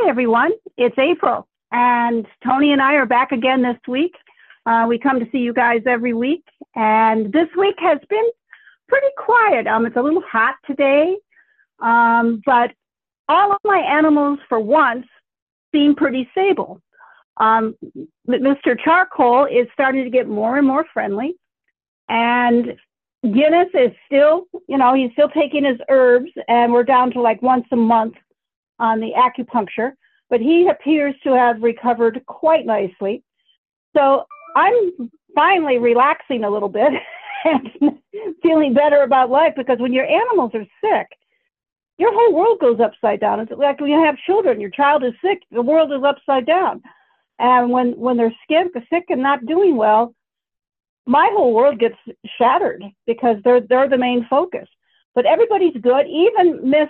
Hi, everyone. It's April, and Tony and I are back again this week. We come to see you guys every week, and this week has been pretty quiet. It's a little hot today, but all of my animals, for once, seem pretty stable. Mr. Charcoal is starting to get more and more friendly, and Guinness is still, he's still taking his herbs, and we're down to like once a month on the acupuncture, but he appears to have recovered quite nicely. So I'm finally relaxing a little bit and feeling better about life, because when your animals are sick, your whole world goes upside down. It's like when you have children, your child is sick, the world is upside down. And when they're sick and not doing well, my whole world gets shattered because they're the main focus. But everybody's good. Even Miss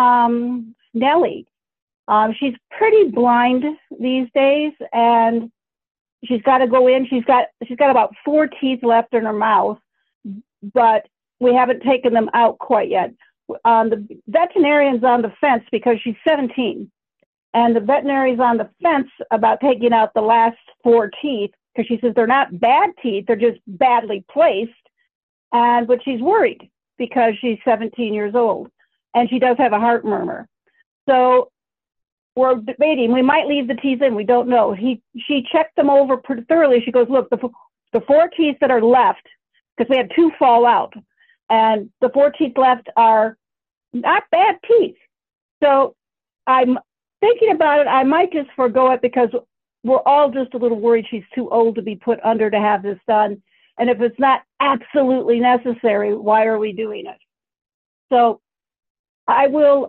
Nellie, she's pretty blind these days, and she's got to go in. She's got about 4 teeth left in her mouth, but we haven't taken them out quite yet. The veterinarian's on the fence because she's 17, and the veterinarian's on the fence about taking out the last 4 teeth, because she says they're not bad teeth, they're just badly placed. But she's worried because she's 17 years old, and she does have a heart murmur. So we're debating. We might leave the teeth in. We don't know. She checked them over pretty thoroughly. She goes, look, the 4 teeth that are left, because we had 2 fall out, and the 4 teeth left are not bad teeth. So I'm thinking about it. I might just forego it, because we're all just a little worried she's too old to be put under to have this done. And if it's not absolutely necessary, why are we doing it? So I will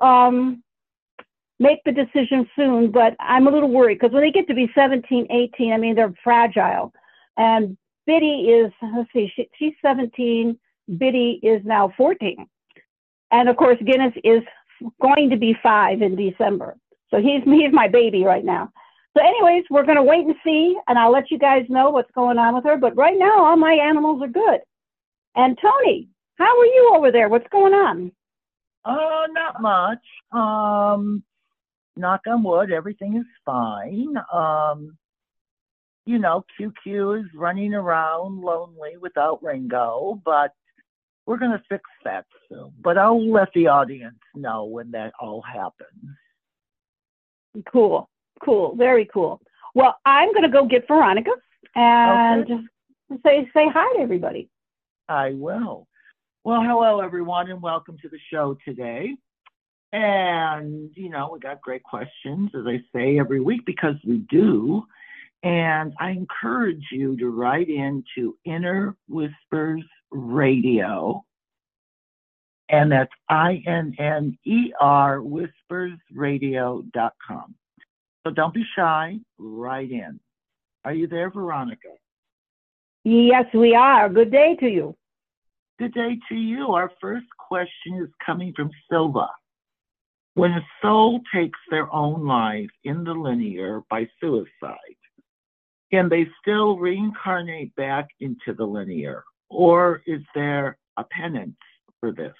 make the decision soon, but I'm a little worried, because when they get to be 17, 18, they're fragile. And Biddy is, she's 17, Biddy is now 14. And of course, Guinness is going to be 5 in December. So he's my baby right now. So anyways, we're going to wait and see, and I'll let you guys know what's going on with her. But right now, all my animals are good. And Tony, how are you over there? What's going on? Not much. Knock on wood, everything is fine. QQ is running around lonely without Ringo, but we're going to fix that soon. But I'll let the audience know when that all happens. Cool, very cool. Well, I'm going to go get Veronica and say hi to everybody. I will. Well, hello, everyone, and welcome to the show today. And, we got great questions, as I say every week, because we do. And I encourage you to write into Inner Whispers Radio. And that's INNER whispersradio.com. So don't be shy, write in. Are you there, Veronica? Yes, we are. Good day to you. Good day to you. Our first question is coming from Silva. When a soul takes their own life in the linear by suicide, can they still reincarnate back into the linear? Or is there a penance for this?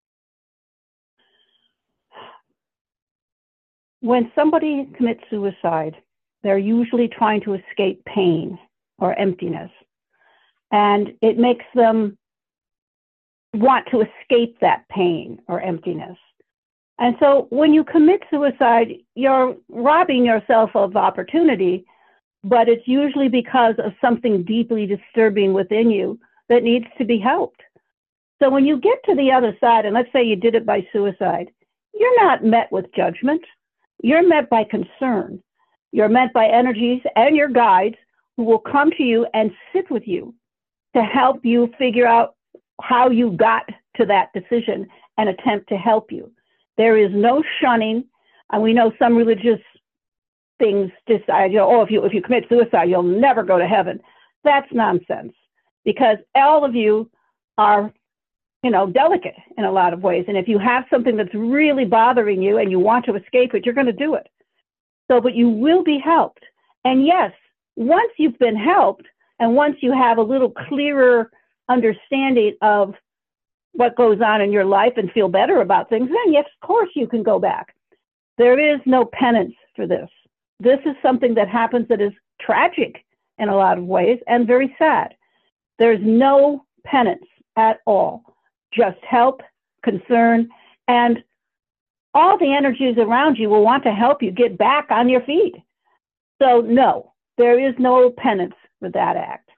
When somebody commits suicide, they're usually trying to escape pain or emptiness. And it makes them want to escape that pain or emptiness. And so when you commit suicide, you're robbing yourself of opportunity, but it's usually because of something deeply disturbing within you that needs to be helped. So when you get to the other side, and let's say you did it by suicide, you're not met with judgment. You're met by concern. You're met by energies and your guides who will come to you and sit with you to help you figure out how you got to that decision and attempt to help you. There is no shunning. And we know some religious things decide, if you commit suicide, you'll never go to heaven. That's nonsense, because all of you are, delicate in a lot of ways. And if you have something that's really bothering you and you want to escape it, you're going to do it. So, but you will be helped. And yes, once you've been helped, and once you have a little clearer understanding of what goes on in your life and feel better about things, then yes, of course you can go back. There is no penance for this. This is something that happens that is tragic in a lot of ways and very sad. There's no penance at all, just help, concern, and all the energies around you will want to help you get back on your feet. So no, there is no penance for that act.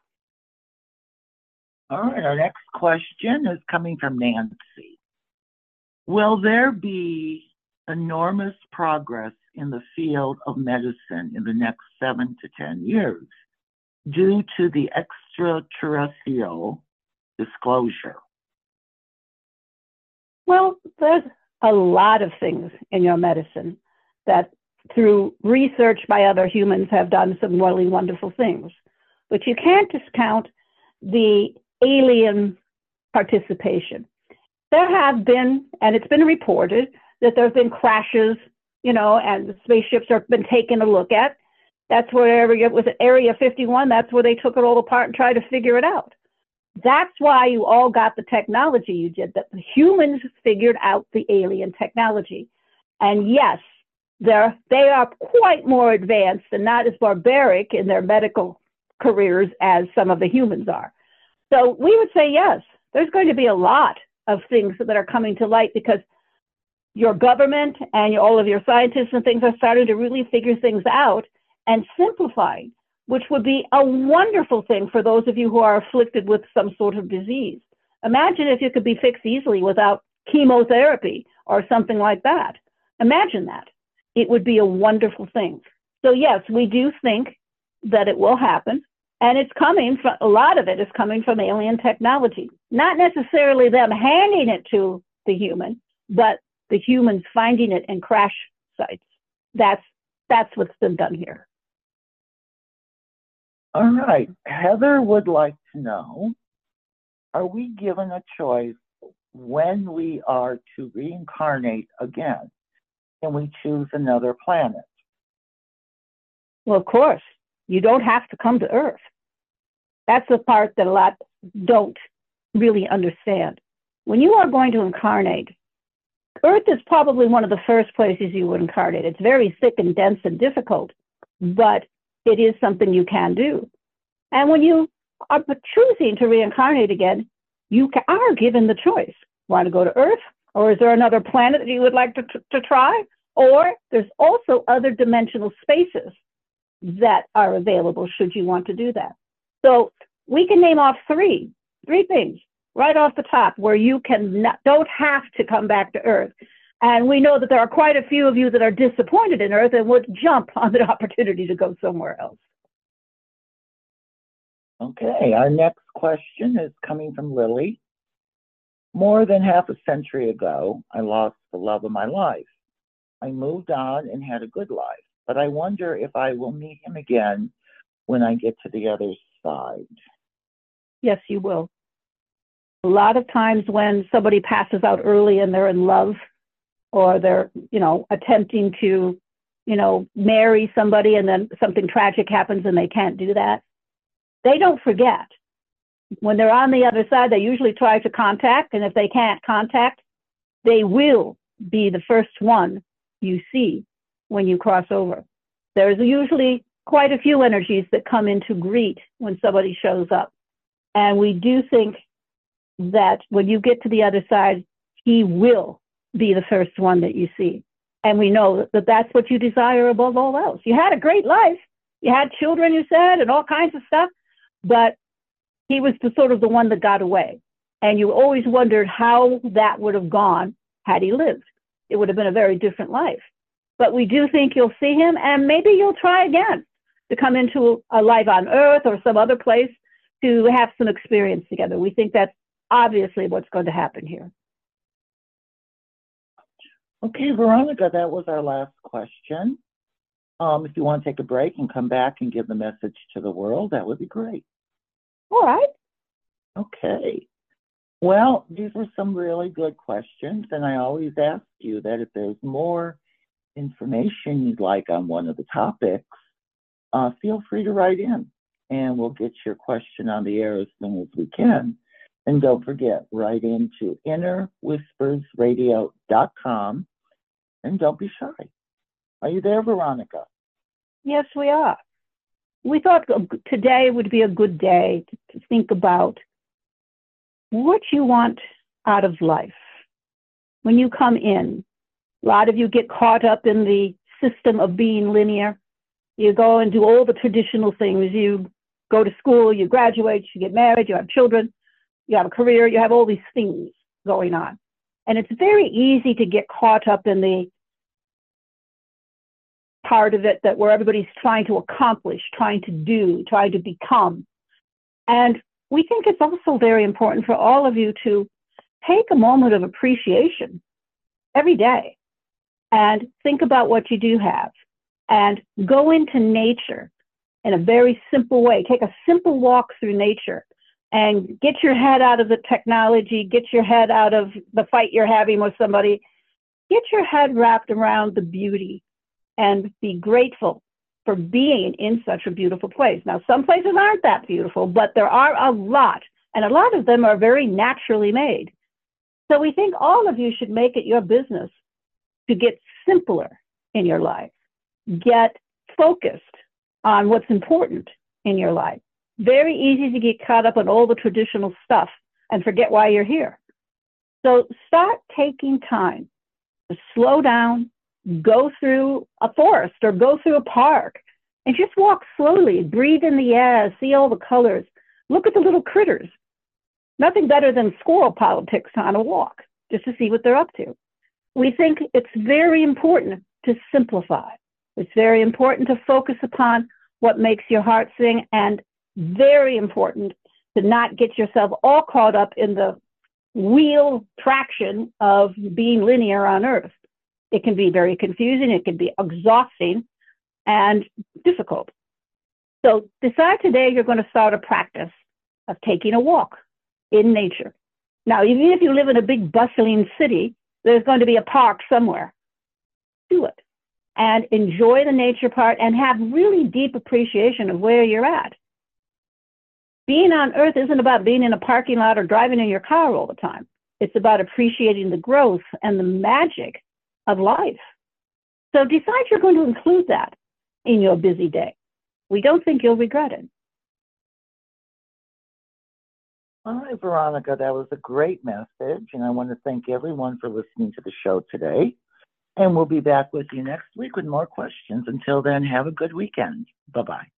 All right, our next question is coming from Nancy. Will there be enormous progress in the field of medicine in the next 7 to 10 years due to the extraterrestrial disclosure? Well, there's a lot of things in your medicine that through research by other humans have done some really wonderful things. But you can't discount the alien participation. There have been, and it's been reported, that there have been crashes, and the spaceships have been taken a look at. That's where Area 51, that's where they took it all apart and tried to figure it out. That's why you all got the technology you did, that the humans figured out the alien technology. And yes, they are quite more advanced and not as barbaric in their medical careers as some of the humans are. So we would say, yes, there's going to be a lot of things that are coming to light because your government and all of your scientists and things are starting to really figure things out and simplifying, which would be a wonderful thing for those of you who are afflicted with some sort of disease. Imagine if you could be fixed easily without chemotherapy or something like that. Imagine that. It would be a wonderful thing. So yes, we do think that it will happen. And it's coming from, a lot of it is coming from alien technology. Not necessarily them handing it to the human, but the humans finding it in crash sites. That's what's been done here. All right. Heather would like to know, are we given a choice when we are to reincarnate again? Can we choose another planet? Well, of course. You don't have to come to Earth. That's the part that a lot don't really understand. When you are going to incarnate, Earth is probably one of the first places you would incarnate. It's very thick and dense and difficult, but it is something you can do. And when you are choosing to reincarnate again, you are given the choice. Want to go to Earth? Or is there another planet that you would like to try? Or there's also other dimensional spaces that are available should you want to do that. So we can name off three things right off the top where you don't have to come back to Earth. And we know that there are quite a few of you that are disappointed in Earth and would jump on the opportunity to go somewhere else. Okay, our next question is coming from Lily. More than half a century ago, I lost the love of my life. I moved on and had a good life, but I wonder if I will meet him again when I get to the other side. Yes, you will. A lot of times when somebody passes out early and they're in love or they're, attempting to, marry somebody and then something tragic happens and they can't do that, they don't forget. When they're on the other side, they usually try to contact, and if they can't contact, they will be the first one you see when you cross over. There's usually quite a few energies that come in to greet when somebody shows up. And we do think that when you get to the other side, he will be the first one that you see. And we know that that's what you desire above all else. You had a great life. You had children, you said, and all kinds of stuff, but he was the one that got away. And you always wondered how that would have gone had he lived. It would have been a very different life. But we do think you'll see him, and maybe you'll try again to come into a life on Earth or some other place to have some experience together. We think that's obviously what's going to happen here. Okay, Veronica, that was our last question. If you want to take a break and come back and give the message to the world, that would be great. All right. Okay. Well, these were some really good questions, and I always ask you that if there's more information you'd like on one of the topics, feel free to write in, and we'll get your question on the air as soon as we can. And don't forget, write into innerwhispersradio.com, and don't be shy. Are you there, Veronica? Yes, we are. We thought today would be a good day to think about what you want out of life. When you come in, a lot of you get caught up in the system of being linear. You go and do all the traditional things. You go to school, you graduate, you get married, you have children, you have a career, you have all these things going on. And it's very easy to get caught up in the part of it that where everybody's trying to accomplish, trying to do, trying to become. And we think it's also very important for all of you to take a moment of appreciation every day and think about what you do have and go into nature in a very simple way. Take a simple walk through nature and get your head out of the technology, get your head out of the fight you're having with somebody, get your head wrapped around the beauty and be grateful for being in such a beautiful place. Now, some places aren't that beautiful, but there are a lot, and a lot of them are very naturally made. So we think all of you should make it your business to get simpler in your life, get focused on what's important in your life. Very easy to get caught up in all the traditional stuff and forget why you're here. So start taking time to slow down, go through a forest or go through a park and just walk slowly, breathe in the air, see all the colors, look at the little critters. Nothing better than squirrel politics on a walk, just to see what they're up to. We think it's very important to simplify. It's very important to focus upon what makes your heart sing, and very important to not get yourself all caught up in the wheel traction of being linear on Earth. It can be very confusing, it can be exhausting and difficult. So decide today you're going to start a practice of taking a walk in nature. Now, even if you live in a big bustling city, there's going to be a park somewhere. Do it and enjoy the nature part and have really deep appreciation of where you're at. Being on Earth isn't about being in a parking lot or driving in your car all the time. It's about appreciating the growth and the magic of life. So decide you're going to include that in your busy day. We don't think you'll regret it. All right, Veronica, that was a great message, and I want to thank everyone for listening to the show today. And we'll be back with you next week with more questions. Until then, have a good weekend. Bye-bye.